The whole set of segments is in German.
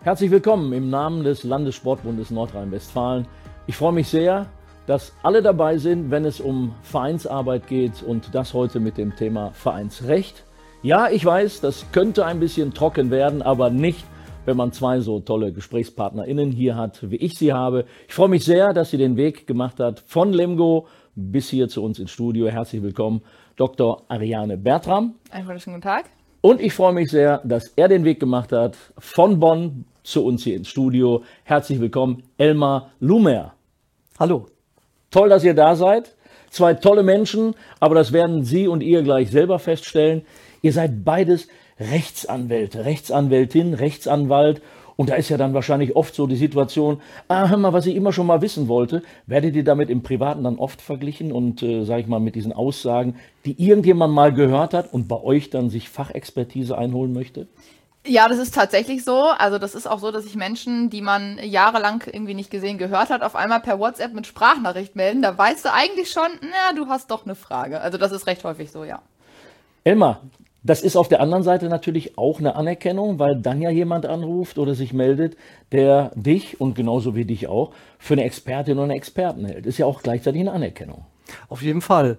Herzlich willkommen im Namen des Landessportbundes Nordrhein-Westfalen. Ich freue mich sehr, dass alle dabei sind, wenn es um Vereinsarbeit geht und das heute mit dem Thema Vereinsrecht. Ja, ich weiß, das könnte ein bisschen trocken werden, aber nicht, wenn man zwei so tolle GesprächspartnerInnen hier hat, wie ich sie habe. Ich freue mich sehr, dass sie den Weg gemacht hat von Lemgo bis hier zu uns ins Studio. Herzlich willkommen, Dr. Ariane Bertram. Einen wunderschönen guten Tag. Und ich freue mich sehr, dass er den Weg gemacht hat von Bonn zu uns hier ins Studio. Herzlich willkommen, Elmar Lumer. Hallo. Toll, dass ihr da seid. Zwei tolle Menschen, aber das werden Sie und ihr gleich selber feststellen. Ihr seid beides Rechtsanwälte, Rechtsanwältin, Rechtsanwalt. Und da ist ja dann wahrscheinlich oft so die Situation, hör mal, was ich immer schon mal wissen wollte. Werdet ihr damit im Privaten dann oft verglichen und, sage ich mal, mit diesen Aussagen, die irgendjemand mal gehört hat und bei euch dann sich Fachexpertise einholen möchte? Ja, das ist tatsächlich so. Also das ist auch so, dass sich Menschen, die man jahrelang irgendwie nicht gesehen, gehört hat, auf einmal per WhatsApp mit Sprachnachricht melden. Da weißt du eigentlich schon, na, du hast doch eine Frage. Also das ist recht häufig so, ja. Elmar, das ist auf der anderen Seite natürlich auch eine Anerkennung, weil dann ja jemand anruft oder sich meldet, der dich und genauso wie dich auch für eine Expertin oder einen Experten hält. Ist ja auch gleichzeitig eine Anerkennung. Auf jeden Fall.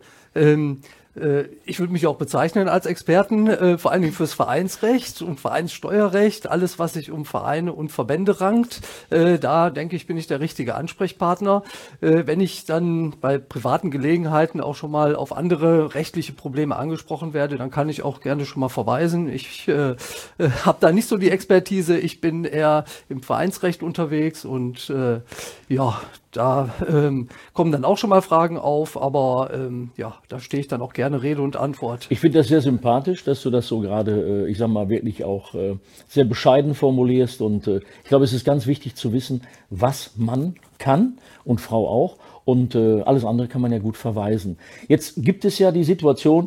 Ich würde mich auch bezeichnen als Experten, vor allen Dingen fürs Vereinsrecht und Vereinssteuerrecht, alles, was sich um Vereine und Verbände rankt. Da denke ich, bin ich der richtige Ansprechpartner. Wenn ich dann bei privaten Gelegenheiten auch schon mal auf andere rechtliche Probleme angesprochen werde, dann kann ich auch gerne schon mal verweisen. Ich habe da nicht so die Expertise. Ich bin eher im Vereinsrecht unterwegs und ja, da kommen dann auch schon mal Fragen auf, aber ja, da stehe ich dann auch gerne Rede und Antwort. Ich finde das sehr sympathisch, dass du das so gerade, ich sag mal, wirklich auch sehr bescheiden formulierst. Und ich glaube, es ist ganz wichtig zu wissen, was man kann und Frau auch. Und alles andere kann man ja gut verweisen. Jetzt gibt es ja die Situation,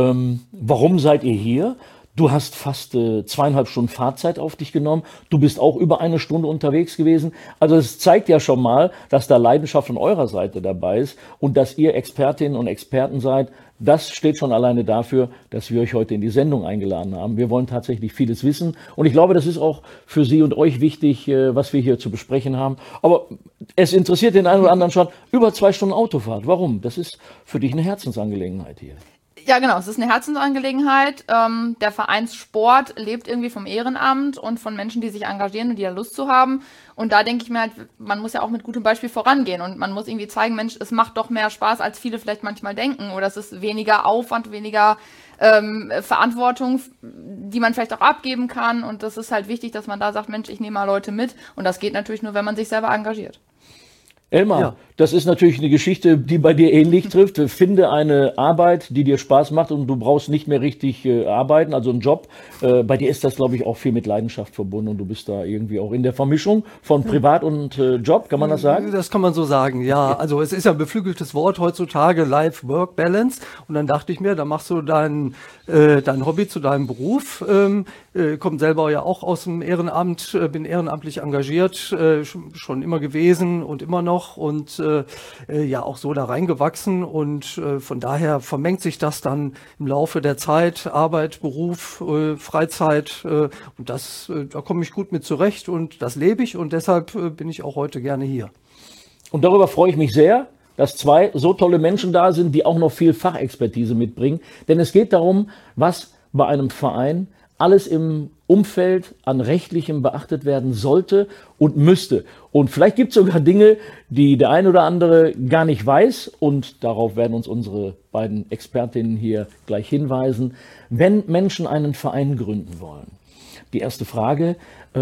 warum seid ihr hier? Du hast fast 2,5 Stunden Fahrzeit auf dich genommen. Du bist auch über eine Stunde unterwegs gewesen. Also es zeigt ja schon mal, dass da Leidenschaft von eurer Seite dabei ist und dass ihr Expertinnen und Experten seid. Das steht schon alleine dafür, dass wir euch heute in die Sendung eingeladen haben. Wir wollen tatsächlich vieles wissen. Und ich glaube, das ist auch für Sie und euch wichtig, was wir hier zu besprechen haben. Aber es interessiert den einen oder anderen schon, über 2 Stunden Autofahrt. Warum? Das ist für dich eine Herzensangelegenheit hier. Ja, genau, es ist eine Herzensangelegenheit. Der Vereinssport lebt irgendwie vom Ehrenamt und von Menschen, die sich engagieren und die da Lust zu haben. Und da denke ich mir halt, man muss ja auch mit gutem Beispiel vorangehen und man muss irgendwie zeigen, Mensch, es macht doch mehr Spaß, als viele vielleicht manchmal denken. Oder es ist weniger Aufwand, weniger Verantwortung, die man vielleicht auch abgeben kann. Und das ist halt wichtig, dass man da sagt, Mensch, ich nehme mal Leute mit. Und das geht natürlich nur, wenn man sich selber engagiert. Elmar, ja. Das ist natürlich eine Geschichte, die bei dir ähnlich trifft. Finde eine Arbeit, die dir Spaß macht und du brauchst nicht mehr richtig arbeiten, also einen Job. Bei dir ist das, glaube ich, auch viel mit Leidenschaft verbunden und du bist da irgendwie auch in der Vermischung von Privat und Job, kann man das sagen? Das kann man so sagen, ja. Also es ist ja ein beflügeltes Wort heutzutage, Life-Work-Balance. Und dann dachte ich mir, da machst du dein Hobby zu deinem Beruf. Komme selber ja auch aus dem Ehrenamt, bin ehrenamtlich engagiert, schon immer gewesen und immer noch und ja auch so da reingewachsen und von daher vermengt sich das dann im Laufe der Zeit, Arbeit, Beruf, Freizeit und das, da komme ich gut mit zurecht und das lebe ich und deshalb bin ich auch heute gerne hier. Und darüber freue ich mich sehr, dass zwei so tolle Menschen da sind, die auch noch viel Fachexpertise mitbringen, denn es geht darum, was bei einem Verein alles im Umfeld an Rechtlichem beachtet werden sollte und müsste. Und vielleicht gibt es sogar Dinge, die der ein oder andere gar nicht weiß. Und darauf werden uns unsere beiden Expertinnen hier gleich hinweisen. Wenn Menschen einen Verein gründen wollen. Die erste Frage,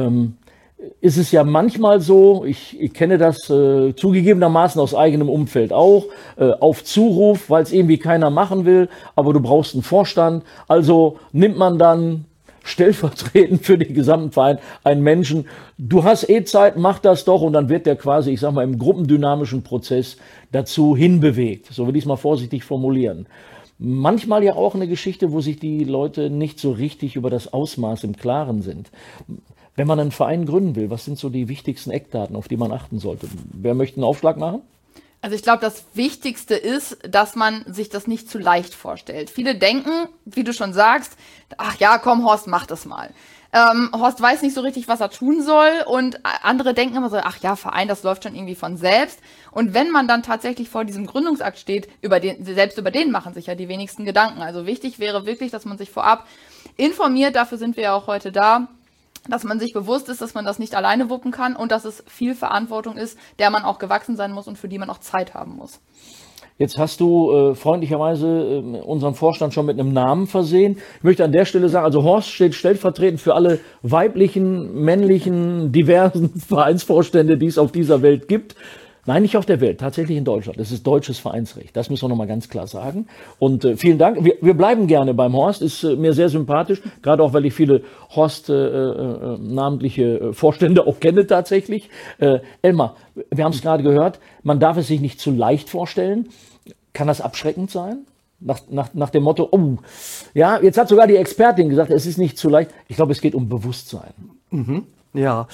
ist es ja manchmal so, ich kenne das zugegebenermaßen aus eigenem Umfeld auch, auf Zuruf, weil es irgendwie keiner machen will, aber du brauchst einen Vorstand. Also nimmt man dann stellvertretend für den gesamten Verein einen Menschen, du hast Zeit, mach das doch und dann wird der quasi, ich sag mal, im gruppendynamischen Prozess dazu hinbewegt. So will ich es mal vorsichtig formulieren. Manchmal ja auch eine Geschichte, wo sich die Leute nicht so richtig über das Ausmaß im Klaren sind. Wenn man einen Verein gründen will, was sind so die wichtigsten Eckdaten, auf die man achten sollte? Wer möchte einen Aufschlag machen? Also ich glaube, das Wichtigste ist, dass man sich das nicht zu leicht vorstellt. Viele denken, wie du schon sagst, ach ja, komm Horst, mach das mal. Horst weiß nicht so richtig, was er tun soll und andere denken immer so, ach ja, Verein, das läuft schon irgendwie von selbst. Und wenn man dann tatsächlich vor diesem Gründungsakt steht, selbst über den machen sich ja die wenigsten Gedanken. Also wichtig wäre wirklich, dass man sich vorab informiert, dafür sind wir ja auch heute da, dass man sich bewusst ist, dass man das nicht alleine wuppen kann und dass es viel Verantwortung ist, der man auch gewachsen sein muss und für die man auch Zeit haben muss. Jetzt hast du freundlicherweise unseren Vorstand schon mit einem Namen versehen. Ich möchte an der Stelle sagen, also Horst steht stellvertretend für alle weiblichen, männlichen, diversen Vereinsvorstände, die es auf dieser Welt gibt. Nein, nicht auf der Welt, tatsächlich in Deutschland. Das ist deutsches Vereinsrecht. Das müssen wir nochmal ganz klar sagen. Und vielen Dank. Wir bleiben gerne beim Horst. Ist mir sehr sympathisch, gerade auch, weil ich viele Horst namentliche Vorstände auch kenne tatsächlich. Elmar, wir haben es gerade gehört, man darf es sich nicht zu leicht vorstellen. Kann das abschreckend sein? Nach dem Motto, oh, ja, jetzt hat sogar die Expertin gesagt, es ist nicht zu leicht. Ich glaube, es geht um Bewusstsein. Mhm. Ja,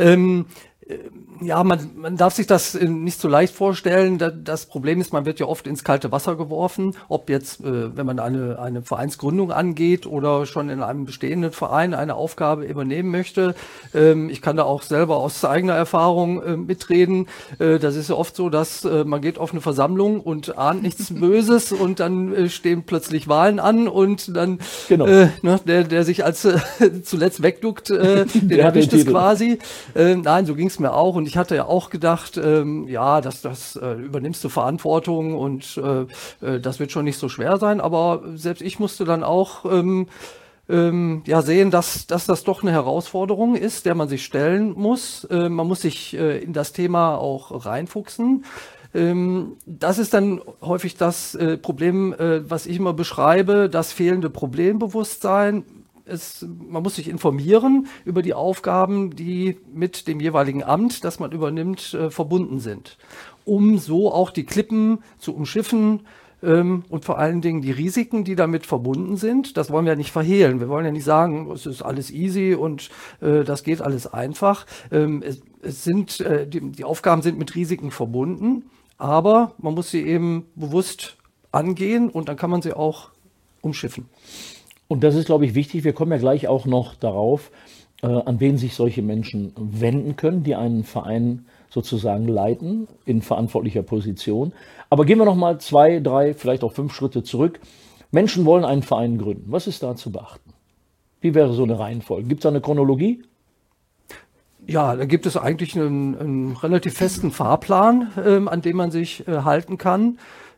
ja, man darf sich das nicht so leicht vorstellen. Das Problem ist, man wird ja oft ins kalte Wasser geworfen, ob jetzt, wenn man eine Vereinsgründung angeht oder schon in einem bestehenden Verein eine Aufgabe übernehmen möchte. Ich kann da auch selber aus eigener Erfahrung mitreden. Das ist ja oft so, dass man geht auf eine Versammlung und ahnt nichts Böses und dann stehen plötzlich Wahlen an und dann Genau. Der sich als zuletzt wegduckt, den erwischt es quasi. Nein, so ging es mir auch und ich hatte ja auch gedacht, ja, das übernimmst du Verantwortung und das wird schon nicht so schwer sein, aber selbst ich musste dann auch ja sehen, dass das doch eine Herausforderung ist, der man sich stellen muss. Man muss sich in das Thema auch reinfuchsen. Das ist dann häufig das Problem, was ich immer beschreibe, das fehlende Problembewusstsein. Man muss sich informieren über die Aufgaben, die mit dem jeweiligen Amt, das man übernimmt, verbunden sind, um so auch die Klippen zu umschiffen und vor allen Dingen die Risiken, die damit verbunden sind. Das wollen wir ja nicht verhehlen. Wir wollen ja nicht sagen, es ist alles easy und das geht alles einfach. Die Aufgaben sind mit Risiken verbunden, aber man muss sie eben bewusst angehen und dann kann man sie auch umschiffen. Und das ist, glaube ich, wichtig. Wir kommen ja gleich auch noch darauf, an wen sich solche Menschen wenden können, die einen Verein sozusagen leiten, in verantwortlicher Position. Aber gehen wir noch mal 2, 3, vielleicht auch 5 Schritte zurück. Menschen wollen einen Verein gründen. Was ist da zu beachten? Wie wäre so eine Reihenfolge? Gibt es da eine Chronologie? Ja, da gibt es eigentlich einen relativ festen Fahrplan, an dem man sich halten kann.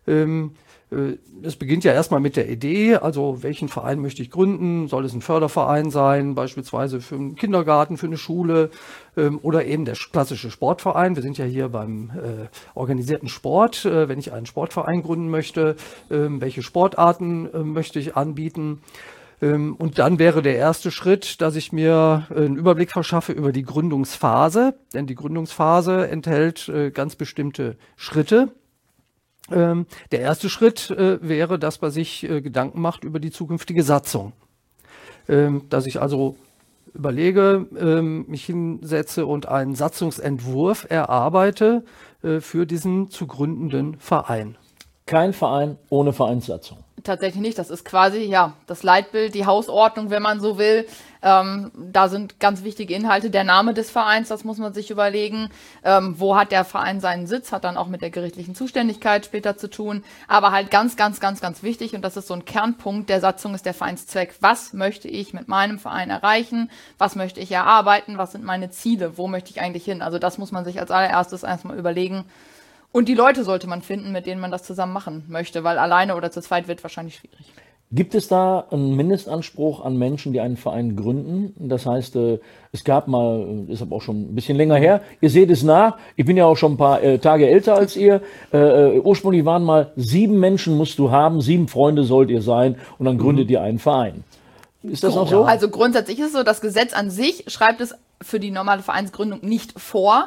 Es beginnt ja erstmal mit der Idee, also welchen Verein möchte ich gründen? Soll es ein Förderverein sein, beispielsweise für einen Kindergarten, für eine Schule oder eben der klassische Sportverein? Wir sind ja hier beim organisierten Sport. Wenn ich einen Sportverein gründen möchte, welche Sportarten möchte ich anbieten? Und dann wäre der erste Schritt, dass ich mir einen Überblick verschaffe über die Gründungsphase, denn die Gründungsphase enthält ganz bestimmte Schritte. Der erste Schritt wäre, dass man sich Gedanken macht über die zukünftige Satzung. Dass ich also überlege, mich hinsetze und einen Satzungsentwurf erarbeite für diesen zu gründenden Verein. Kein Verein ohne Vereinssatzung. Tatsächlich nicht. Das ist quasi ja das Leitbild, die Hausordnung, wenn man so will. Da sind ganz wichtige Inhalte. Der Name des Vereins, das muss man sich überlegen. Wo hat der Verein seinen Sitz? Hat dann auch mit der gerichtlichen Zuständigkeit später zu tun. Aber halt ganz, ganz, ganz, ganz wichtig, und das ist so ein Kernpunkt der Satzung, ist der Vereinszweck. Was möchte ich mit meinem Verein erreichen? Was möchte ich erarbeiten? Was sind meine Ziele? Wo möchte ich eigentlich hin? Also das muss man sich als allererstes erstmal überlegen. Und die Leute sollte man finden, mit denen man das zusammen machen möchte, weil alleine oder zu zweit wird wahrscheinlich schwierig. Gibt es da einen Mindestanspruch an Menschen, die einen Verein gründen? Das heißt, es gab mal, ist aber auch schon ein bisschen länger her, ihr seht es nach, ich bin ja auch schon ein paar Tage älter als ihr, ursprünglich waren mal 7 Menschen musst du haben, 7 Freunde sollt ihr sein und dann gründet ihr einen Verein. Ist das noch so? Also grundsätzlich ist es so, das Gesetz an sich schreibt es für die normale Vereinsgründung nicht vor.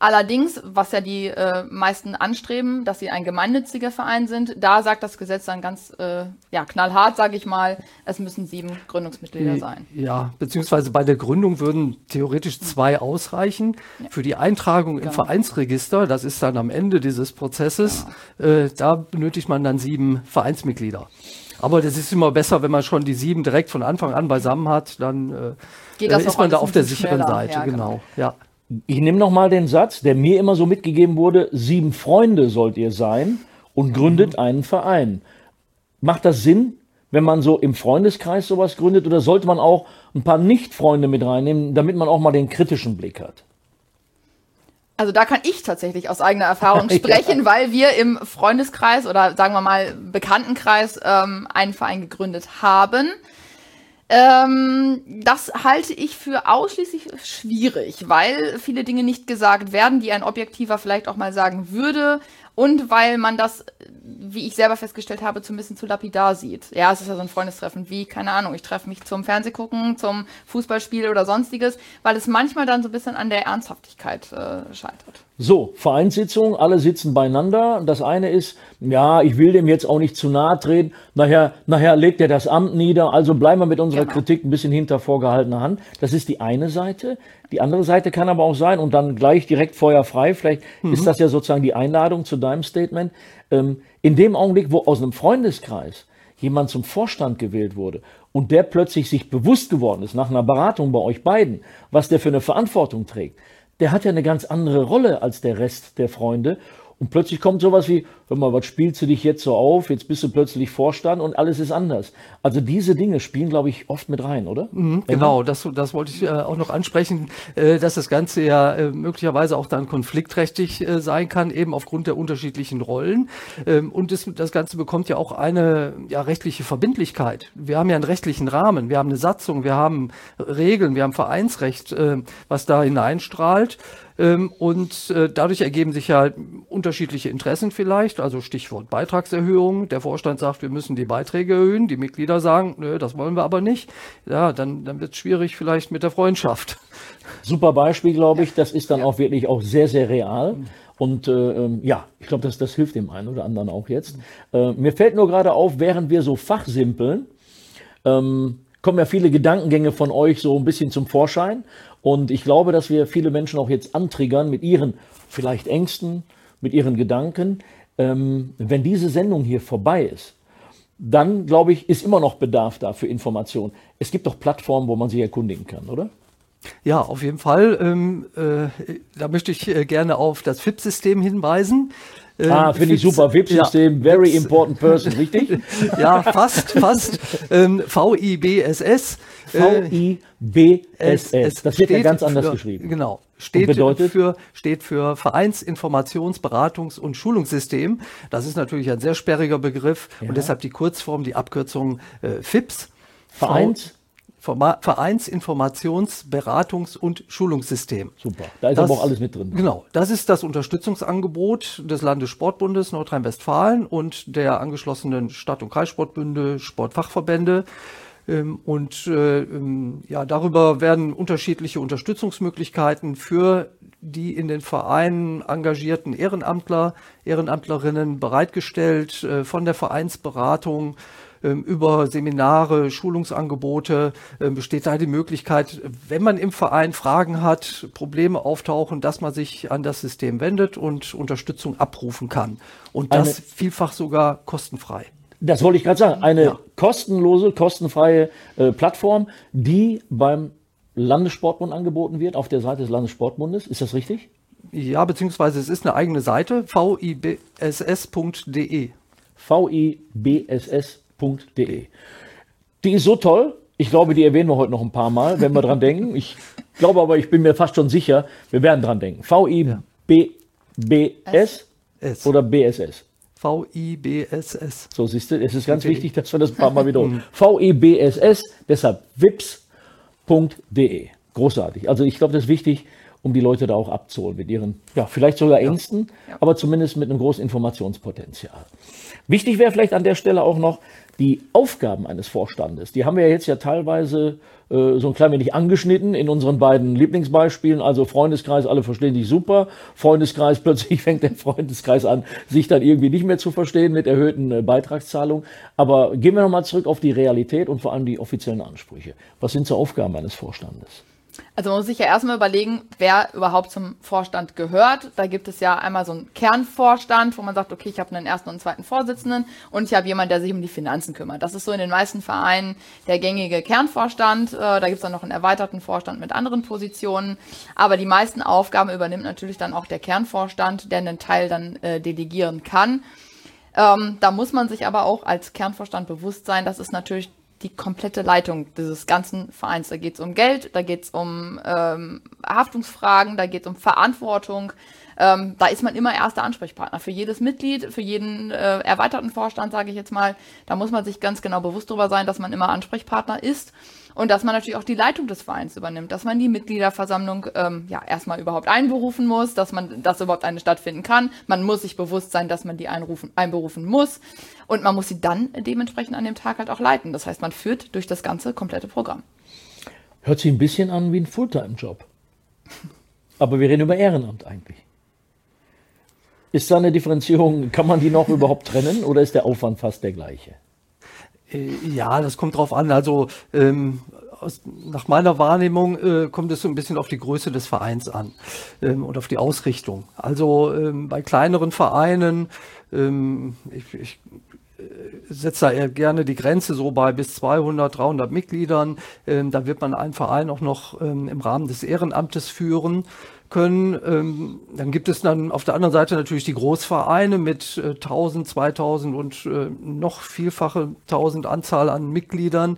Allerdings, was ja die meisten anstreben, dass sie ein gemeinnütziger Verein sind, da sagt das Gesetz dann ganz knallhart, sage ich mal, es müssen 7 Gründungsmitglieder sein. Ja, beziehungsweise bei der Gründung würden theoretisch 2 ausreichen. Ja. Für die Eintragung im Vereinsregister, das ist dann am Ende dieses Prozesses, da benötigt man dann 7 Vereinsmitglieder. Aber das ist immer besser, wenn man schon die 7 direkt von Anfang an beisammen hat, dann ist man da auf der sicheren Seite. Ja, genau. Ja. Ich nehme nochmal den Satz, der mir immer so mitgegeben wurde: 7 Freunde sollt ihr sein und gründet einen Verein. Macht das Sinn, wenn man so im Freundeskreis sowas gründet, oder sollte man auch ein paar Nicht-Freunde mit reinnehmen, damit man auch mal den kritischen Blick hat? Also da kann ich tatsächlich aus eigener Erfahrung sprechen, weil wir im Freundeskreis oder sagen wir mal Bekanntenkreis einen Verein gegründet haben. Das halte ich für ausschließlich schwierig, weil viele Dinge nicht gesagt werden, die ein Objektiver vielleicht auch mal sagen würde, und weil man das, wie ich selber festgestellt habe, so ein bisschen zu lapidar sieht. Ja, es ist ja so ein Freundestreffen wie, keine Ahnung, ich treffe mich zum Fernsehgucken, zum Fußballspiel oder sonstiges, weil es manchmal dann so ein bisschen an der Ernsthaftigkeit scheitert. So, Vereinssitzung, alle sitzen beieinander. Das eine ist, ja, ich will dem jetzt auch nicht zu nahe treten. Nachher legt er das Amt nieder. Also bleiben wir mit unserer Kritik ein bisschen hinter vorgehaltener Hand. Das ist die eine Seite. Die andere Seite kann aber auch sein, und dann gleich direkt feuerfrei. Vielleicht ist das ja sozusagen die Einladung zu deinem Statement. In dem Augenblick, wo aus einem Freundeskreis jemand zum Vorstand gewählt wurde und der plötzlich sich bewusst geworden ist, nach einer Beratung bei euch beiden, was der für eine Verantwortung trägt, der hat ja eine ganz andere Rolle als der Rest der Freunde. Und plötzlich kommt sowas wie: hör mal, was spielst du dich jetzt so auf? Jetzt bist du plötzlich Vorstand und alles ist anders. Also diese Dinge spielen, glaube ich, oft mit rein, oder? Genau, das wollte ich auch noch ansprechen, dass das Ganze ja möglicherweise auch dann konfliktträchtig sein kann, eben aufgrund der unterschiedlichen Rollen. Und das Ganze bekommt ja auch eine rechtliche Verbindlichkeit. Wir haben ja einen rechtlichen Rahmen, wir haben eine Satzung, wir haben Regeln, wir haben Vereinsrecht, was da hineinstrahlt. Und dadurch ergeben sich ja unterschiedliche Interessen vielleicht, also Stichwort Beitragserhöhung. Der Vorstand sagt, wir müssen die Beiträge erhöhen, die Mitglieder sagen, nö, das wollen wir aber nicht. Ja, dann wird es schwierig vielleicht mit der Freundschaft. Super Beispiel, glaube ich. Das ist dann auch wirklich auch sehr, sehr real. Und ich glaube, das hilft dem einen oder anderen auch jetzt. Mir fällt nur gerade auf, während wir so fachsimpeln, kommen ja viele Gedankengänge von euch so ein bisschen zum Vorschein. Und ich glaube, dass wir viele Menschen auch jetzt antriggern mit ihren vielleicht Ängsten, mit ihren Gedanken. Wenn diese Sendung hier vorbei ist, dann, glaube ich, ist immer noch Bedarf da für Informationen. Es gibt doch Plattformen, wo man sich erkundigen kann, oder? Ja, auf jeden Fall. Da möchte ich gerne auf das FIPS-System hinweisen. Finde ich super. VIP-System, very important person, richtig? Ja, fast. VIBSS. VIBSS. Das wird ja ganz anders geschrieben. Genau. Steht für Vereinsinformations-, Beratungs- und Schulungssystem. Das ist natürlich ein sehr sperriger Begriff und deshalb die Kurzform, die Abkürzung FIPS. Vereinsinformations-, Beratungs- und Schulungssystem. Super, da ist aber auch alles mit drin. Genau, das ist das Unterstützungsangebot des Landessportbundes Nordrhein-Westfalen und der angeschlossenen Stadt- und Kreissportbünde, Sportfachverbände. Darüber werden unterschiedliche Unterstützungsmöglichkeiten für die in den Vereinen engagierten Ehrenamtler, Ehrenamtlerinnen bereitgestellt, von der Vereinsberatung über Seminare, Schulungsangebote besteht da die Möglichkeit, wenn man im Verein Fragen hat, Probleme auftauchen, dass man sich an das System wendet und Unterstützung abrufen kann. Und das vielfach sogar kostenfrei. Das wollte ich gerade sagen. Eine kostenlose, kostenfreie Plattform, die beim Landessportbund angeboten wird, auf der Seite des Landessportbundes. Ist das richtig? Ja, beziehungsweise es ist eine eigene Seite, vibss.de. vibss.de. Die ist so toll, ich glaube, die erwähnen wir heute noch ein paar Mal, wenn wir dran denken. Ich glaube aber, ich bin mir fast schon sicher, wir werden dran denken. VIBS oder BSS? VIBSS. So, siehst du, es ist ganz wichtig, dass wir das ein paar Mal wiederholen. VIBSS, deshalb vips.de. Großartig. Also ich glaube, das ist wichtig. um die Leute da auch abzuholen mit ihren, ja, vielleicht sogar Ängsten, aber zumindest mit einem großen Informationspotenzial. Wichtig wäre vielleicht an der Stelle auch noch die Aufgaben eines Vorstandes. Die haben wir jetzt ja teilweise so ein klein wenig angeschnitten in unseren beiden Lieblingsbeispielen. Also Freundeskreis, alle verstehen sich super. Freundeskreis, plötzlich fängt der Freundeskreis an, sich dann irgendwie nicht mehr zu verstehen mit erhöhten Beitragszahlungen. Aber gehen wir nochmal zurück auf die Realität und vor allem die offiziellen Ansprüche. Was sind so Aufgaben eines Vorstandes? Also man muss sich ja erstmal überlegen, wer überhaupt zum Vorstand gehört. Da gibt es ja einmal so einen Kernvorstand, wo man sagt, okay, ich habe einen ersten und zweiten Vorsitzenden und ich habe jemanden, der sich um die Finanzen kümmert. Das ist so in den meisten Vereinen der gängige Kernvorstand. Da gibt es dann noch einen erweiterten Vorstand mit anderen Positionen. Aber die meisten Aufgaben übernimmt natürlich dann auch der Kernvorstand, der einen Teil dann delegieren kann. Da muss man sich aber auch als Kernvorstand bewusst sein, das ist natürlich die komplette Leitung dieses ganzen Vereins. Da geht es um Geld, da geht es um Haftungsfragen, da geht es um Verantwortung. Da ist man immer erster Ansprechpartner für jedes Mitglied, für jeden erweiterten Vorstand, sage ich jetzt mal. Da muss man sich ganz genau bewusst darüber sein, dass man immer Ansprechpartner ist und dass man natürlich auch die Leitung des Vereins übernimmt, dass man die Mitgliederversammlung erstmal überhaupt einberufen muss, dass überhaupt eine stattfinden kann. Man muss sich bewusst sein, dass man die einberufen muss und man muss sie dann dementsprechend an dem Tag halt auch leiten. Das heißt, man führt durch das ganze komplette Programm. Hört sich ein bisschen an wie ein Fulltime-Job. Aber wir reden über Ehrenamt eigentlich. Ist da eine Differenzierung, kann man die noch überhaupt trennen oder ist der Aufwand fast der gleiche? Ja, das kommt drauf an. Also nach meiner Wahrnehmung kommt es so ein bisschen auf die Größe des Vereins an und auf die Ausrichtung. Also bei kleineren Vereinen, ich setze da eher gerne die Grenze so bei bis 200, 300 Mitgliedern. Da wird man einen Verein auch noch im Rahmen des Ehrenamtes führen können. Dann gibt es dann auf der anderen Seite natürlich die Großvereine mit 1000, 2000 und noch vielfache 1000 Anzahl an Mitgliedern.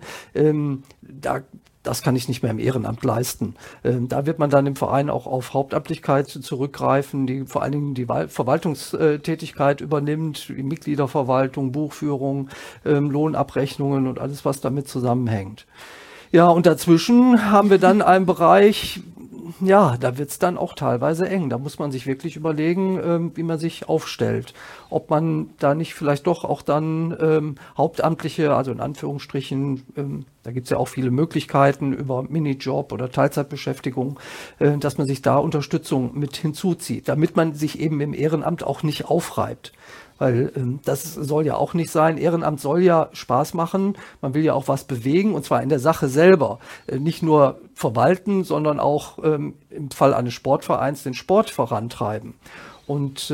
Das kann ich nicht mehr im Ehrenamt leisten. Da wird man dann im Verein auch auf Hauptamtlichkeit zurückgreifen, die vor allen Dingen die Verwaltungstätigkeit übernimmt, die Mitgliederverwaltung, Buchführung, Lohnabrechnungen und alles, was damit zusammenhängt. Ja, und dazwischen haben wir dann einen Bereich, ja, da wird es dann auch teilweise eng. Da muss man sich wirklich überlegen, wie man sich aufstellt. Ob man da nicht vielleicht doch auch dann Hauptamtliche, also in Anführungsstrichen, da gibt es ja auch viele Möglichkeiten über Minijob oder Teilzeitbeschäftigung, dass man sich da Unterstützung mit hinzuzieht, damit man sich eben im Ehrenamt auch nicht aufreibt. Weil das soll ja auch nicht sein. Ehrenamt soll ja Spaß machen. Man will ja auch was bewegen und zwar in der Sache selber. Nicht nur verwalten, sondern auch im Fall eines Sportvereins den Sport vorantreiben. Und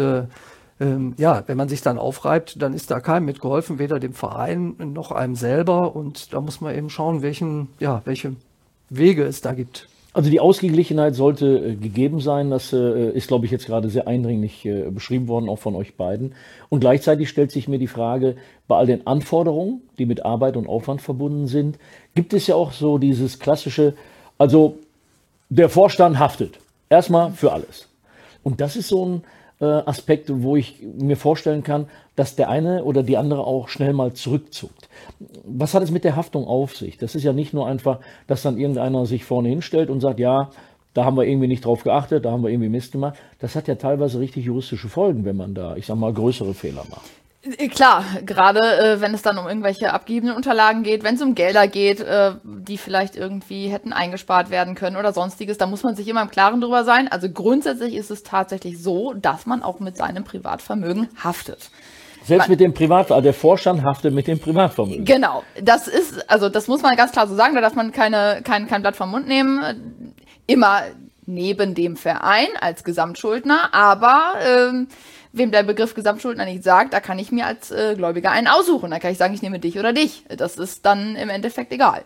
ja, wenn man sich dann aufreibt, dann ist da keinem mitgeholfen, weder dem Verein noch einem selber. Und da muss man eben schauen, welche Wege es da gibt. Also die Ausgeglichenheit sollte gegeben sein. Das ist, glaube ich, jetzt gerade sehr eindringlich beschrieben worden, auch von euch beiden. Und gleichzeitig stellt sich mir die Frage, bei all den Anforderungen, die mit Arbeit und Aufwand verbunden sind, gibt es ja auch so dieses klassische, also der Vorstand haftet erstmal für alles. Und das ist so ein Aspekt, wo ich mir vorstellen kann, dass der eine oder die andere auch schnell mal zurückzuckt. Was hat es mit der Haftung auf sich? Das ist ja nicht nur einfach, dass dann irgendeiner sich vorne hinstellt und sagt, ja, da haben wir irgendwie nicht drauf geachtet, da haben wir irgendwie Mist gemacht. Das hat ja teilweise richtig juristische Folgen, wenn man da, ich sag mal, größere Fehler macht. Klar, gerade wenn es dann um irgendwelche abgegebenen Unterlagen geht, wenn es um Gelder geht, die vielleicht irgendwie hätten eingespart werden können oder sonstiges, da muss man sich immer im Klaren drüber sein. Also grundsätzlich ist es tatsächlich so, dass man auch mit seinem Privatvermögen haftet. Selbst mit dem Privatvermögen, der Vorstand haftet mit dem Privatvermögen. Genau, das muss man ganz klar so sagen, da darf man kein Blatt vom Mund nehmen. Immer neben dem Verein als Gesamtschuldner, aber wem der Begriff Gesamtschuldner nicht sagt, da kann ich mir als Gläubiger einen aussuchen. Da kann ich sagen, ich nehme dich oder dich. Das ist dann im Endeffekt egal.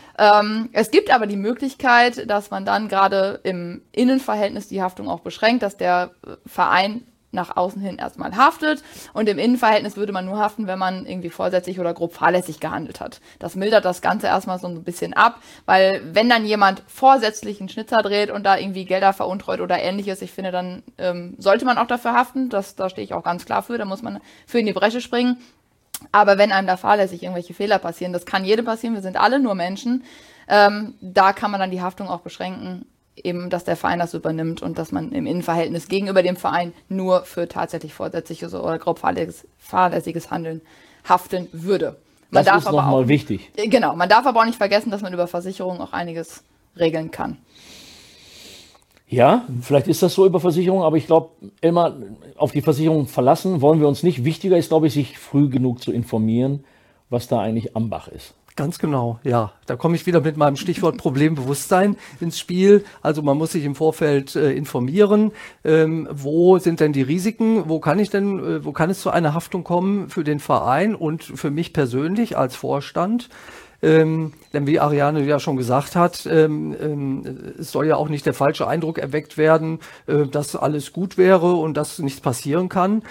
Es gibt aber die Möglichkeit, dass man dann gerade im Innenverhältnis die Haftung auch beschränkt, dass der Verein nach außen hin erstmal haftet und im Innenverhältnis würde man nur haften, wenn man irgendwie vorsätzlich oder grob fahrlässig gehandelt hat. Das mildert das Ganze erstmal so ein bisschen ab, weil wenn dann jemand vorsätzlich einen Schnitzer dreht und da irgendwie Gelder veruntreut oder ähnliches, ich finde, dann sollte man auch dafür haften, da stehe ich auch ganz klar für, da muss man für in die Bresche springen. Aber wenn einem da fahrlässig irgendwelche Fehler passieren, das kann jedem passieren, wir sind alle nur Menschen, da kann man dann die Haftung auch beschränken eben, dass der Verein das übernimmt und dass man im Innenverhältnis gegenüber dem Verein nur für tatsächlich vorsätzliches oder grob fahrlässiges Handeln haften würde. Das ist nochmal wichtig. Genau, man darf aber auch nicht vergessen, dass man über Versicherungen auch einiges regeln kann. Ja, vielleicht ist das so über Versicherungen, aber ich glaube, immer auf die Versicherung verlassen wollen wir uns nicht. Wichtiger ist, glaube ich, sich früh genug zu informieren, was da eigentlich am Bach ist. Ganz genau, ja. Da komme ich wieder mit meinem Stichwort Problembewusstsein ins Spiel. Also man muss sich im Vorfeld informieren, wo sind denn die Risiken, wo kann es zu einer Haftung kommen für den Verein und für mich persönlich als Vorstand. Denn wie Ariane ja schon gesagt hat, es soll ja auch nicht der falsche Eindruck erweckt werden, dass alles gut wäre und dass nichts passieren kann.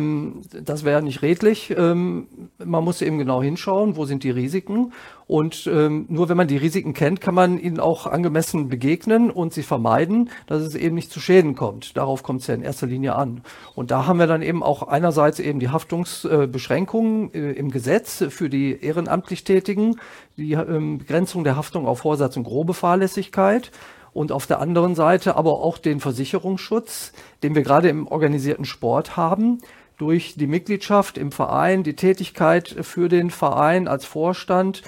Das wäre nicht redlich. Man muss eben genau hinschauen, wo sind die Risiken. Und nur wenn man die Risiken kennt, kann man ihnen auch angemessen begegnen und sie vermeiden, dass es eben nicht zu Schäden kommt. Darauf kommt es ja in erster Linie an. Und da haben wir dann eben auch einerseits eben die Haftungsbeschränkungen im Gesetz für die ehrenamtlich Tätigen, die Begrenzung der Haftung auf Vorsatz und grobe Fahrlässigkeit. Und auf der anderen Seite aber auch den Versicherungsschutz, den wir gerade im organisierten Sport haben, durch die Mitgliedschaft im Verein, die Tätigkeit für den Verein als Vorstand,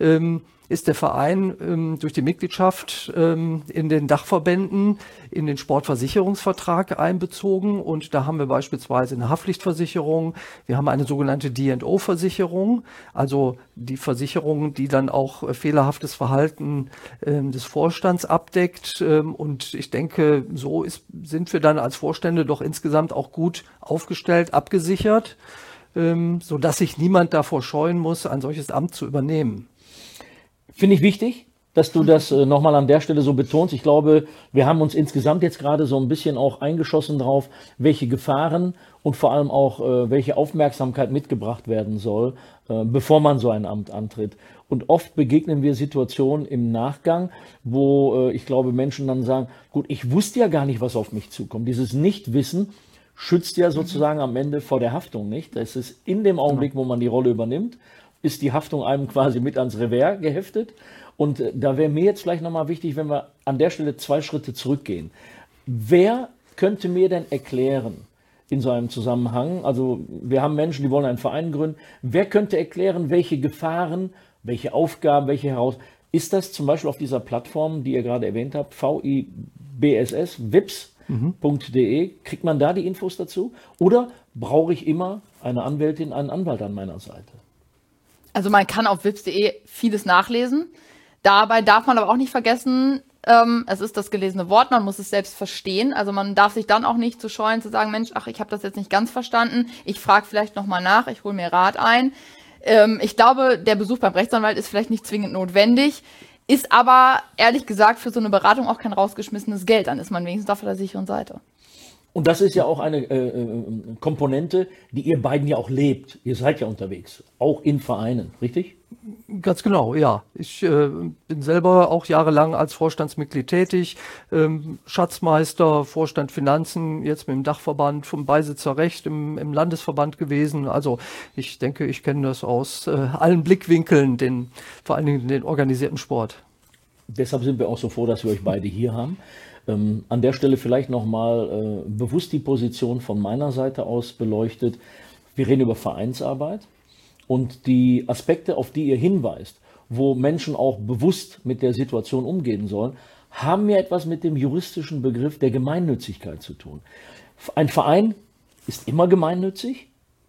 ist der Verein durch die Mitgliedschaft in den Dachverbänden in den Sportversicherungsvertrag einbezogen. Und da haben wir beispielsweise eine Haftpflichtversicherung, wir haben eine sogenannte D&O-Versicherung, also die Versicherung, die dann auch fehlerhaftes Verhalten des Vorstands abdeckt. Und ich denke, so sind wir dann als Vorstände doch insgesamt auch gut aufgestellt, abgesichert, sodass sich niemand davor scheuen muss, ein solches Amt zu übernehmen. Finde ich wichtig, dass du das nochmal an der Stelle so betonst. Ich glaube, wir haben uns insgesamt jetzt gerade so ein bisschen auch eingeschossen drauf, welche Gefahren und vor allem auch welche Aufmerksamkeit mitgebracht werden soll, bevor man so ein Amt antritt. Und oft begegnen wir Situationen im Nachgang, wo ich glaube, Menschen dann sagen, gut, ich wusste ja gar nicht, was auf mich zukommt. Dieses Nichtwissen schützt ja sozusagen am Ende vor der Haftung nicht. Das ist in dem Augenblick, wo man die Rolle übernimmt, ist die Haftung einem quasi mit ans Revers geheftet. Und da wäre mir jetzt vielleicht nochmal wichtig, wenn wir an der Stelle 2 Schritte zurückgehen. Wer könnte mir denn erklären in so einem Zusammenhang, also wir haben Menschen, die wollen einen Verein gründen, wer könnte erklären, welche Gefahren, welche Aufgaben, welche Herausforderungen, ist das zum Beispiel auf dieser Plattform, die ihr gerade erwähnt habt, VIBSS, vips.de, kriegt man da die Infos dazu? Oder brauche ich immer eine Anwältin, einen Anwalt an meiner Seite? Also man kann auf vips.de vieles nachlesen. Dabei darf man aber auch nicht vergessen, es ist das gelesene Wort, man muss es selbst verstehen. Also man darf sich dann auch nicht zu scheuen, zu sagen, Mensch, ach, ich habe das jetzt nicht ganz verstanden. Ich frage vielleicht nochmal nach, ich hole mir Rat ein. Ich glaube, der Besuch beim Rechtsanwalt ist vielleicht nicht zwingend notwendig, ist aber ehrlich gesagt für so eine Beratung auch kein rausgeschmissenes Geld. Dann ist man wenigstens auf der sicheren Seite. Und das ist ja auch eine Komponente, die ihr beiden ja auch lebt. Ihr seid ja unterwegs, auch in Vereinen, richtig? Ganz genau, ja. Ich bin selber auch jahrelang als Vorstandsmitglied tätig, Schatzmeister, Vorstand Finanzen, jetzt mit dem Dachverband vom Beisitzer-Recht im Landesverband gewesen. Also ich denke, ich kenne das aus allen Blickwinkeln, vor allen Dingen den organisierten Sport. Deshalb sind wir auch so froh, dass wir euch beide hier haben. An der Stelle vielleicht nochmal bewusst die Position von meiner Seite aus beleuchtet. Wir reden über Vereinsarbeit und die Aspekte, auf die ihr hinweist, wo Menschen auch bewusst mit der Situation umgehen sollen, haben ja etwas mit dem juristischen Begriff der Gemeinnützigkeit zu tun. Ein Verein ist immer gemeinnützig?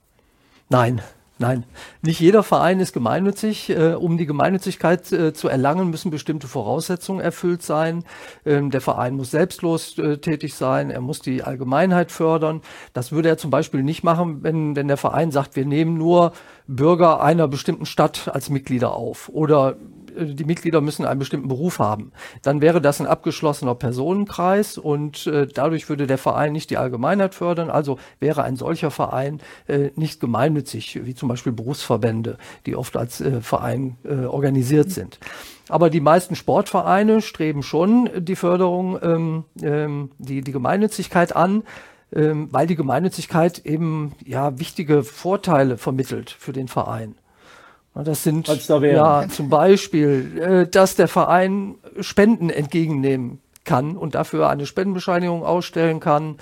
Nein. Nicht jeder Verein ist gemeinnützig. Um die Gemeinnützigkeit zu erlangen, müssen bestimmte Voraussetzungen erfüllt sein. Der Verein muss selbstlos tätig sein, er muss die Allgemeinheit fördern. Das würde er zum Beispiel nicht machen, wenn der Verein sagt, wir nehmen nur Bürger einer bestimmten Stadt als Mitglieder auf oder die Mitglieder müssen einen bestimmten Beruf haben. Dann wäre das ein abgeschlossener Personenkreis und dadurch würde der Verein nicht die Allgemeinheit fördern. Also wäre ein solcher Verein nicht gemeinnützig, wie zum Beispiel Berufsverbände, die oft als Verein organisiert sind. Aber die meisten Sportvereine streben schon die Förderung, die Gemeinnützigkeit an, weil die Gemeinnützigkeit eben ja wichtige Vorteile vermittelt für den Verein. Das sind ja zum Beispiel, dass der Verein Spenden entgegennehmen kann und dafür eine Spendenbescheinigung ausstellen kann.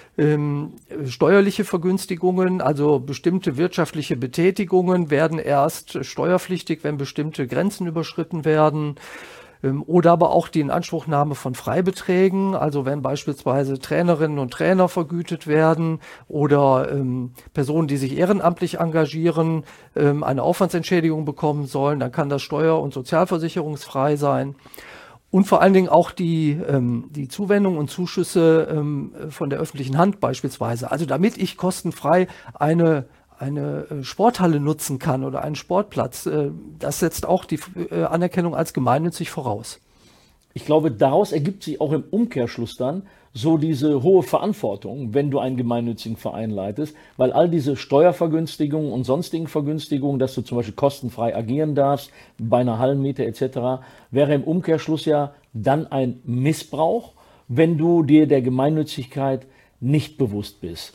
Steuerliche Vergünstigungen, also bestimmte wirtschaftliche Betätigungen werden erst steuerpflichtig, wenn bestimmte Grenzen überschritten werden. Oder aber auch die Inanspruchnahme von Freibeträgen, also wenn beispielsweise Trainerinnen und Trainer vergütet werden oder Personen, die sich ehrenamtlich engagieren, eine Aufwandsentschädigung bekommen sollen, dann kann das steuer- und sozialversicherungsfrei sein. Und vor allen Dingen auch die Zuwendungen und Zuschüsse von der öffentlichen Hand beispielsweise. Also damit ich kostenfrei eine Sporthalle nutzen kann oder einen Sportplatz, das setzt auch die Anerkennung als gemeinnützig voraus. Ich glaube, daraus ergibt sich auch im Umkehrschluss dann so diese hohe Verantwortung, wenn du einen gemeinnützigen Verein leitest, weil all diese Steuervergünstigungen und sonstigen Vergünstigungen, dass du zum Beispiel kostenfrei agieren darfst, bei einer Hallenmiete etc., wäre im Umkehrschluss ja dann ein Missbrauch, wenn du dir der Gemeinnützigkeit nicht bewusst bist.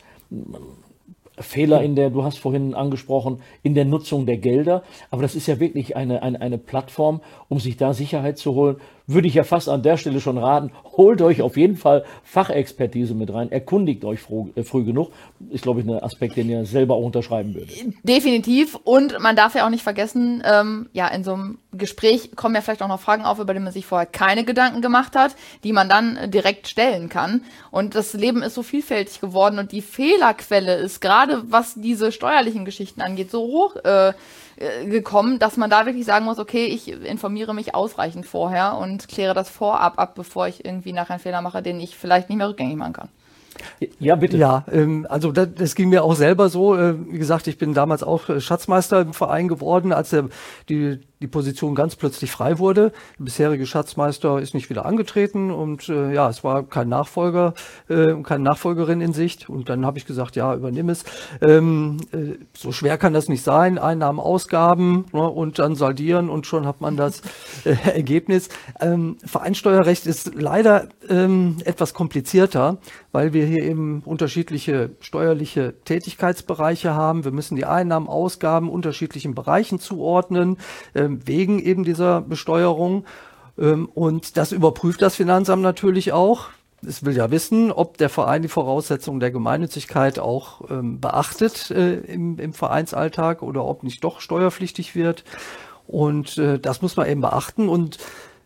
Fehler du hast vorhin angesprochen, in der Nutzung der Gelder, aber das ist ja wirklich eine Plattform, um sich da Sicherheit zu holen. Würde ich ja fast an der Stelle schon raten, holt euch auf jeden Fall Fachexpertise mit rein, erkundigt euch früh genug. Ist, glaube ich, ein Aspekt, den ihr selber auch unterschreiben würdet. Definitiv. Und man darf ja auch nicht vergessen, in so einem Gespräch kommen ja vielleicht auch noch Fragen auf, über die man sich vorher keine Gedanken gemacht hat, die man dann direkt stellen kann. Und das Leben ist so vielfältig geworden und die Fehlerquelle ist gerade, was diese steuerlichen Geschichten angeht, so hoch gekommen, dass man da wirklich sagen muss, okay, ich informiere mich ausreichend vorher und kläre das vorab ab, bevor ich irgendwie nachher einen Fehler mache, den ich vielleicht nicht mehr rückgängig machen kann. Ja, bitte. Ja, also das ging mir auch selber so. Wie gesagt, ich bin damals auch Schatzmeister im Verein geworden, als die Position ganz plötzlich frei wurde. Der bisherige Schatzmeister ist nicht wieder angetreten und es war kein Nachfolger, keine Nachfolgerin in Sicht. Und dann habe ich gesagt, ja, übernimm es. So schwer kann das nicht sein. Einnahmen, Ausgaben, ne, und dann saldieren und schon hat man das Ergebnis. Vereinssteuerrecht ist leider etwas komplizierter, weil wir hier eben unterschiedliche steuerliche Tätigkeitsbereiche haben. Wir müssen die Einnahmen, Ausgaben unterschiedlichen Bereichen zuordnen, wegen eben dieser Besteuerung. Und das überprüft das Finanzamt natürlich auch. Es will ja wissen, ob der Verein die Voraussetzungen der Gemeinnützigkeit auch beachtet im Vereinsalltag oder ob nicht doch steuerpflichtig wird. Und das muss man eben beachten. Und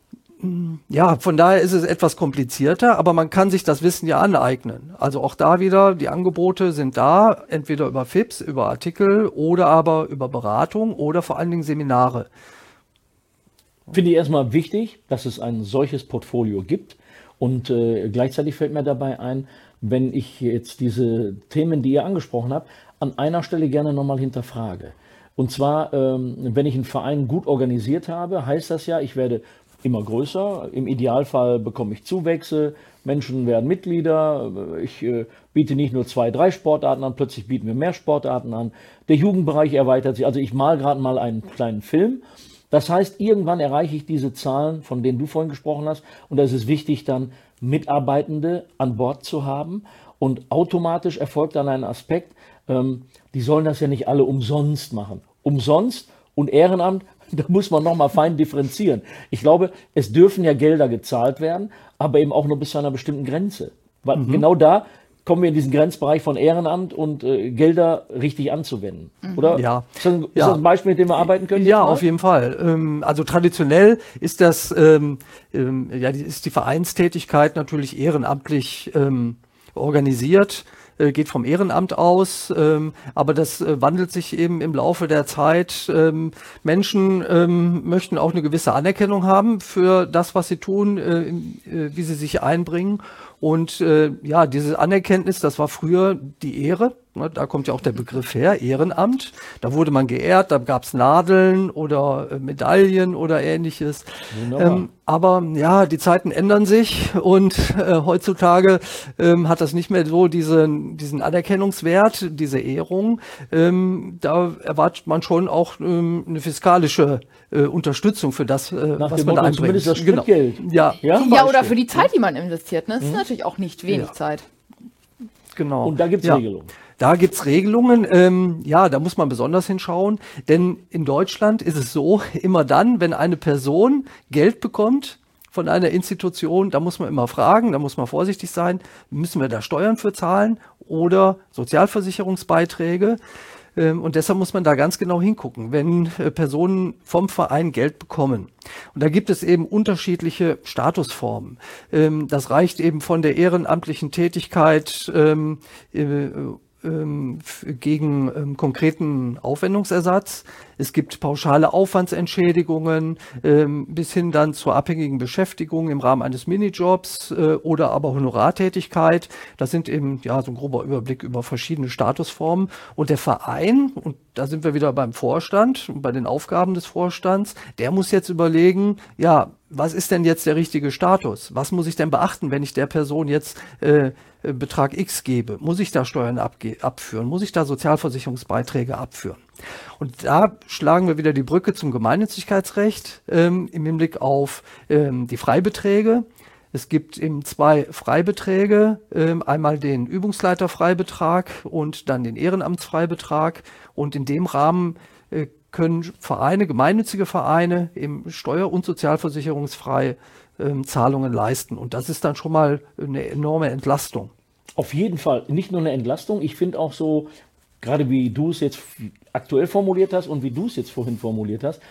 ja, von daher ist es etwas komplizierter, aber man kann sich das Wissen ja aneignen. Also auch da wieder, die Angebote sind da, entweder über FIPS, über Artikel oder aber über Beratung oder vor allen Dingen Seminare. Finde ich erstmal wichtig, dass es ein solches Portfolio gibt. Und gleichzeitig fällt mir dabei ein, wenn ich jetzt diese Themen, die ihr angesprochen habt, an einer Stelle gerne nochmal hinterfrage. Und zwar, wenn ich einen Verein gut organisiert habe, heißt das ja, ich werde immer größer. Im Idealfall bekomme ich Zuwächse, Menschen werden Mitglieder. Ich biete nicht nur 2, 3 Sportarten an, plötzlich bieten wir mehr Sportarten an. Der Jugendbereich erweitert sich. Also ich male gerade mal einen kleinen Film. Das heißt, irgendwann erreiche ich diese Zahlen, von denen du vorhin gesprochen hast. Und da ist es wichtig, dann Mitarbeitende an Bord zu haben. Und automatisch erfolgt dann ein Aspekt, die sollen das ja nicht alle umsonst machen. Umsonst und Ehrenamt, da muss man nochmal fein differenzieren. Ich glaube, es dürfen ja Gelder gezahlt werden, aber eben auch nur bis zu einer bestimmten Grenze. Weil genau da kommen wir in diesen Grenzbereich von Ehrenamt und Gelder richtig anzuwenden. Oder? Ja. Ist das ein Beispiel, mit dem wir arbeiten können? Ja, auf jeden Fall. Also traditionell ist ist die Vereinstätigkeit natürlich ehrenamtlich organisiert. Geht vom Ehrenamt aus, aber das wandelt sich eben im Laufe der Zeit. Menschen möchten auch eine gewisse Anerkennung haben für das, was sie tun, wie sie sich einbringen. Und diese Anerkenntnis, das war früher die Ehre. Ne, da kommt ja auch der Begriff her, Ehrenamt. Da wurde man geehrt, da gab es Nadeln oder Medaillen oder ähnliches. Aber ja, die Zeiten ändern sich und heutzutage hat das nicht mehr so diesen Anerkennungswert, diese Ehrung. Da erwartet man schon auch eine fiskalische Unterstützung für das, was man da einbringt. Zumindest das Stückgeld. Genau. Ja, oder für die Zeit, die man investiert. Ne? Das ist natürlich auch nicht wenig Zeit. Genau. Und da gibt es Regelungen. Da gibt's Regelungen, da muss man besonders hinschauen, denn in Deutschland ist es so, immer dann, wenn eine Person Geld bekommt, von einer Institution, da muss man immer fragen, da muss man vorsichtig sein, müssen wir da Steuern für zahlen oder Sozialversicherungsbeiträge? Und deshalb muss man da ganz genau hingucken, wenn Personen vom Verein Geld bekommen. Und da gibt es eben unterschiedliche Statusformen. Das reicht eben von der ehrenamtlichen Tätigkeit gegen konkreten Aufwendungsersatz. Es gibt pauschale Aufwandsentschädigungen bis hin dann zur abhängigen Beschäftigung im Rahmen eines Minijobs oder aber Honorartätigkeit. Das sind eben so ein grober Überblick über verschiedene Statusformen. Und der Verein, und da sind wir wieder beim Vorstand und bei den Aufgaben des Vorstands, der muss jetzt überlegen, was ist denn jetzt der richtige Status? Was muss ich denn beachten, wenn ich der Person jetzt Betrag X gebe? Muss ich da Steuern abführen? Muss ich da Sozialversicherungsbeiträge abführen? Und da schlagen wir wieder die Brücke zum Gemeinnützigkeitsrecht im Hinblick auf die Freibeträge. Es gibt eben 2 Freibeträge, einmal den Übungsleiterfreibetrag und dann den Ehrenamtsfreibetrag. Und in dem Rahmen können Vereine, gemeinnützige Vereine, eben steuer- und sozialversicherungsfrei Zahlungen leisten. Und das ist dann schon mal eine enorme Entlastung. Auf jeden Fall, nicht nur eine Entlastung, ich finde auch so, gerade wie du es jetzt aktuell formuliert hast und wie du es jetzt vorhin formuliert hast,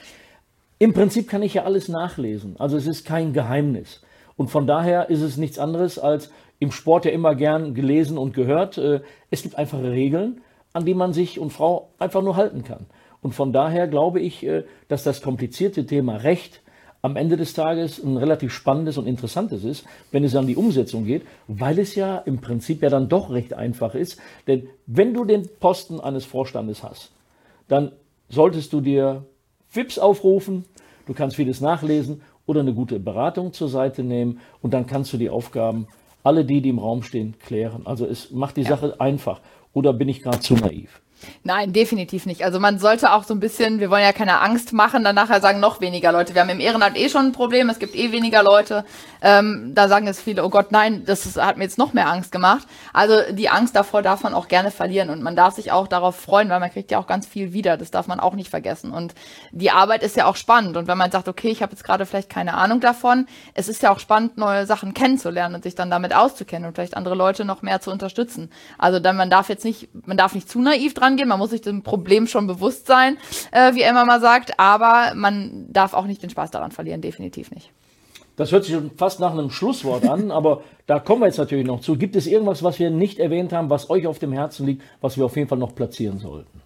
im Prinzip kann ich ja alles nachlesen. Also es ist kein Geheimnis. Und von daher ist es nichts anderes als im Sport ja immer gern gelesen und gehört. Es gibt einfache Regeln, an die man sich und Frau einfach nur halten kann. Und von daher glaube ich, dass das komplizierte Thema Recht am Ende des Tages ein relativ spannendes und interessantes ist, wenn es an die Umsetzung geht, weil es ja im Prinzip ja dann doch recht einfach ist. Denn wenn du den Posten eines Vorstandes hast, dann solltest du dir FIPS aufrufen, du kannst vieles nachlesen oder eine gute Beratung zur Seite nehmen und dann kannst du die Aufgaben, alle die im Raum stehen, klären. Also es macht die Sache einfach. Oder bin ich gerade zu naiv? Nein, definitiv nicht. Also man sollte auch so ein bisschen, wir wollen ja keine Angst machen, dann nachher sagen noch weniger Leute. Wir haben im Ehrenamt schon ein Problem, es gibt weniger Leute. Da sagen jetzt viele, oh Gott, nein, hat mir jetzt noch mehr Angst gemacht. Also die Angst davor darf man auch gerne verlieren und man darf sich auch darauf freuen, weil man kriegt ja auch ganz viel wieder. Das darf man auch nicht vergessen. Und die Arbeit ist ja auch spannend. Und wenn man sagt, okay, ich habe jetzt gerade vielleicht keine Ahnung davon, es ist ja auch spannend, neue Sachen kennenzulernen und sich dann damit auszukennen und vielleicht andere Leute noch mehr zu unterstützen. Also dann man darf nicht zu naiv dran gehen, man muss sich dem Problem schon bewusst sein, wie Elmar mal sagt, aber man darf auch nicht den Spaß daran verlieren, definitiv nicht. Das hört sich schon fast nach einem Schlusswort an, aber da kommen wir jetzt natürlich noch zu. Gibt es irgendwas, was wir nicht erwähnt haben, was euch auf dem Herzen liegt, was wir auf jeden Fall noch platzieren sollten?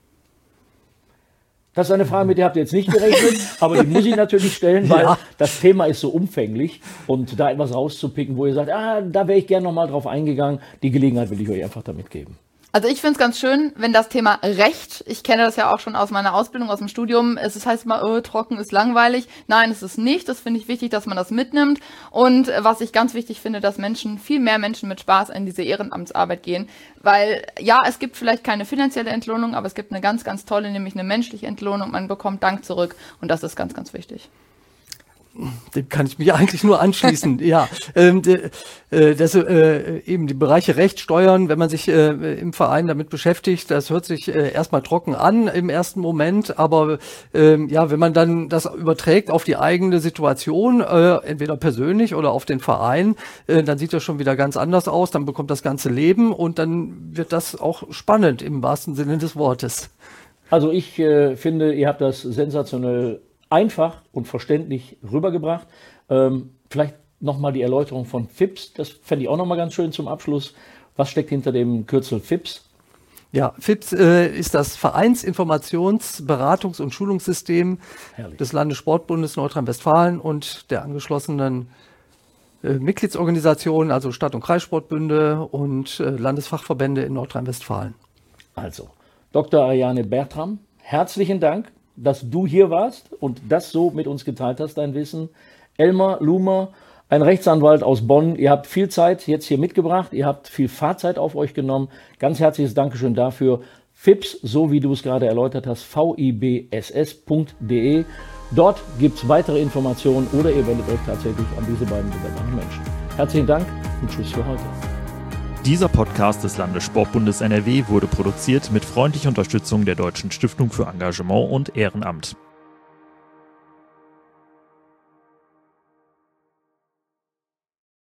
Das ist eine Frage, mit der habt ihr jetzt nicht gerechnet, aber die muss ich natürlich stellen, weil das Thema ist so umfänglich und da etwas rauszupicken, wo ihr sagt, da wäre ich gerne nochmal drauf eingegangen, die Gelegenheit will ich euch einfach damit geben. Also ich finde es ganz schön, wenn das Thema Recht, ich kenne das ja auch schon aus meiner Ausbildung, aus dem Studium, es heißt immer, trocken ist langweilig. Nein, es ist nicht. Das finde ich wichtig, dass man das mitnimmt. Und was ich ganz wichtig finde, dass viel mehr Menschen mit Spaß in diese Ehrenamtsarbeit gehen. Weil, es gibt vielleicht keine finanzielle Entlohnung, aber es gibt eine ganz, ganz tolle, nämlich eine menschliche Entlohnung. Man bekommt Dank zurück und das ist ganz, ganz wichtig. Dem kann ich mich eigentlich nur anschließen. Eben die Bereiche Recht, Steuern, wenn man sich im Verein damit beschäftigt, das hört sich erstmal trocken an im ersten Moment, aber wenn man dann das überträgt auf die eigene Situation, entweder persönlich oder auf den Verein, dann sieht das schon wieder ganz anders aus, dann bekommt das ganze Leben und dann wird das auch spannend im wahrsten Sinne des Wortes. Also ich finde, ihr habt das sensationell einfach und verständlich rübergebracht. Vielleicht nochmal die Erläuterung von FIPS, das fände ich auch nochmal ganz schön zum Abschluss. Was steckt hinter dem Kürzel FIPS? Ja, FIPS ist das Vereinsinformations-, Beratungs- und Schulungssystem des Landessportbundes Nordrhein-Westfalen und der angeschlossenen Mitgliedsorganisationen, also Stadt- und Kreissportbünde und Landesfachverbände in Nordrhein-Westfalen. Also, Dr. Ariane Bertram, herzlichen Dank, dass du hier warst und das so mit uns geteilt hast, dein Wissen. Elmar Lumer, ein Rechtsanwalt aus Bonn. Ihr habt viel Zeit jetzt hier mitgebracht, ihr habt viel Fahrzeit auf euch genommen. Ganz herzliches Dankeschön dafür. FIPS, so wie du es gerade erläutert hast, vibss.de. Dort gibt es weitere Informationen oder ihr wendet euch tatsächlich an diese beiden wunderbaren Menschen. Herzlichen Dank und tschüss für heute. Dieser Podcast des Landessportbundes NRW wurde produziert mit freundlicher Unterstützung der Deutschen Stiftung für Engagement und Ehrenamt.